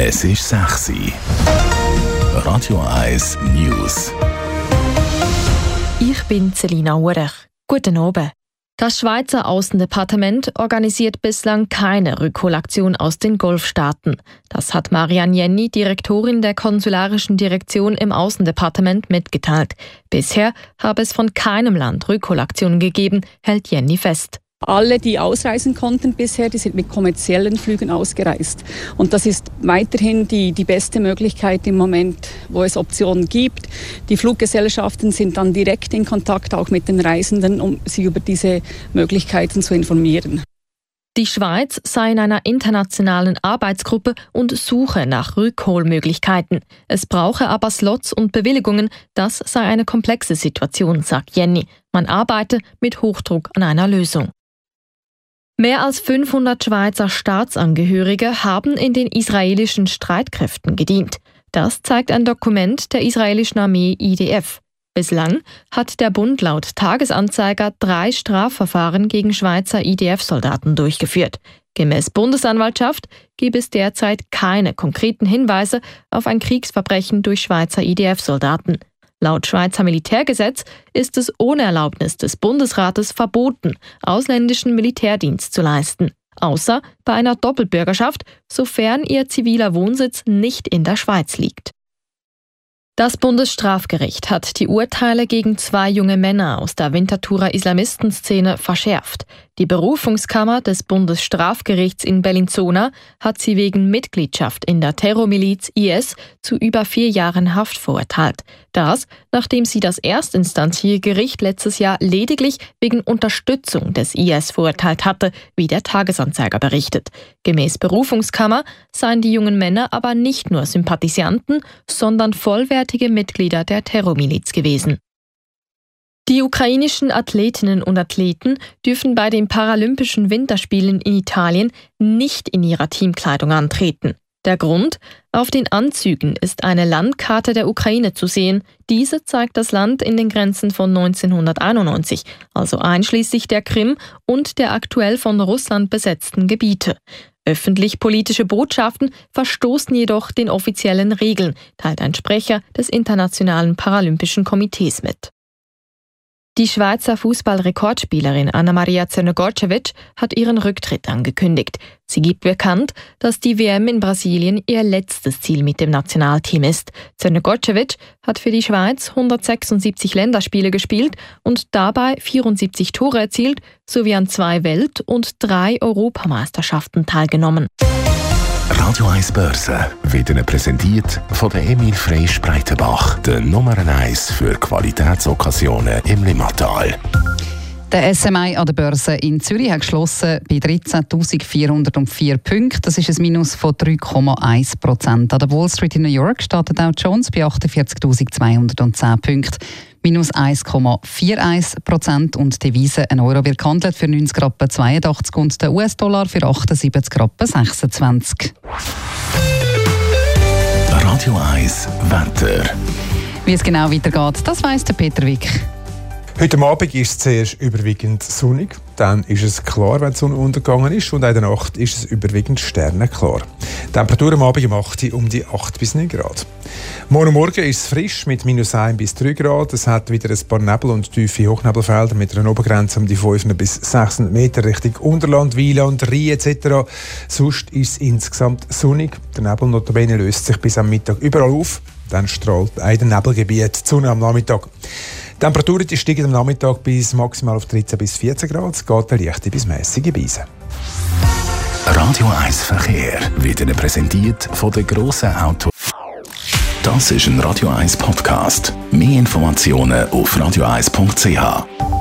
Es ist 6 Uhr. Radio 1 News. Ich bin Selina Urech. Guten Abend. Das Schweizer Aussendepartement organisiert bislang keine Rückholaktion aus den Golfstaaten. Das hat Marianne Jenny, Direktorin der konsularischen Direktion im Aussendepartement, mitgeteilt. Bisher habe es von keinem Land Rückholaktionen gegeben, hält Jenny fest. Alle, die ausreisen konnten bisher, die sind mit kommerziellen Flügen ausgereist. Und das ist weiterhin die beste Möglichkeit im Moment, wo es Optionen gibt. Die Fluggesellschaften sind dann direkt in Kontakt auch mit den Reisenden, um sie über diese Möglichkeiten zu informieren. Die Schweiz sei in einer internationalen Arbeitsgruppe und suche nach Rückholmöglichkeiten. Es brauche aber Slots und Bewilligungen. Das sei eine komplexe Situation, sagt Jenny. Man arbeite mit Hochdruck an einer Lösung. Mehr als 500 Schweizer Staatsangehörige haben in den israelischen Streitkräften gedient. Das zeigt ein Dokument der israelischen Armee IDF. Bislang hat der Bund laut Tagesanzeiger 3 Strafverfahren gegen Schweizer IDF-Soldaten durchgeführt. Gemäß Bundesanwaltschaft gibt es derzeit keine konkreten Hinweise auf ein Kriegsverbrechen durch Schweizer IDF-Soldaten. Laut Schweizer Militärgesetz ist es ohne Erlaubnis des Bundesrates verboten, ausländischen Militärdienst zu leisten, außer bei einer Doppelbürgerschaft, sofern ihr ziviler Wohnsitz nicht in der Schweiz liegt. Das Bundesstrafgericht hat die Urteile gegen 2 junge Männer aus der Winterthurer Islamistenszene verschärft. Die Berufungskammer des Bundesstrafgerichts in Bellinzona hat sie wegen Mitgliedschaft in der Terrormiliz IS zu über 4 Jahren Haft verurteilt. Das, nachdem sie das erstinstanzliche Gericht letztes Jahr lediglich wegen Unterstützung des IS verurteilt hatte, wie der Tagesanzeiger berichtet. Gemäß Berufungskammer seien die jungen Männer aber nicht nur Sympathisanten, sondern vollwertige Mitglieder der Terrormiliz gewesen. Die ukrainischen Athletinnen und Athleten dürfen bei den Paralympischen Winterspielen in Italien nicht in ihrer Teamkleidung antreten. Der Grund? Auf den Anzügen ist eine Landkarte der Ukraine zu sehen. Diese zeigt das Land in den Grenzen von 1991, also einschließlich der Krim und der aktuell von Russland besetzten Gebiete. Öffentlich-politische Botschaften verstoßen jedoch den offiziellen Regeln, teilt ein Sprecher des Internationalen Paralympischen Komitees mit. Die Schweizer Fußballrekordspielerin Anna-Maria Czernogorcevic hat ihren Rücktritt angekündigt. Sie gibt bekannt, dass die WM in Brasilien ihr letztes Ziel mit dem Nationalteam ist. Czernogorcevic hat für die Schweiz 176 Länderspiele gespielt und dabei 74 Tore erzielt, sowie an 2 Welt- und 3 Europameisterschaften teilgenommen. Radio 1 Börse wird Ihnen präsentiert von der Emil Freysch Breitenbach, der Nummer 1 für Qualitätsokkasionen im Limmatal. Der SMI an der Börse in Zürich hat geschlossen bei 13.404 Punkten. Das ist ein Minus von 3,1%. An der Wall Street in New York steht der Dow Jones bei 48.210 Punkten. Minus 1,41% und die Devise, ein Euro wird gehandelt für 90,82 Rappen und der US-Dollar für 78,26 Rappen. Radio 1 Wetter. Wie es genau weitergeht, das weiss der Peter Wick. Heute Abend ist es zuerst überwiegend sonnig, dann ist es klar, wenn die Sonne untergegangen ist, und in der Nacht ist es überwiegend sternenklar. Die Temperatur am Abend um 8 um die 8 bis 9 Grad. Morgen ist es frisch mit minus 1 bis 3 Grad. Es hat wieder ein paar Nebel- und tiefe Hochnebelfelder mit einer Obergrenze um die 500 bis 600 Meter Richtung Unterland, Wieland, Rhein etc. Sonst ist es insgesamt sonnig. Der Nebel notabene löst sich bis am Mittag überall auf. Dann strahlt in den Nebelgebiet die Sonne am Nachmittag. Die Temperaturen steigen am Nachmittag bis maximal auf 13 bis 14 Grad. Es geht eine leichte bis mäßige Brise. Radio 1 Verkehr wird Ihnen präsentiert von der grossen Auto. Das ist ein Radio 1 Podcast. Mehr Informationen auf radio1.ch.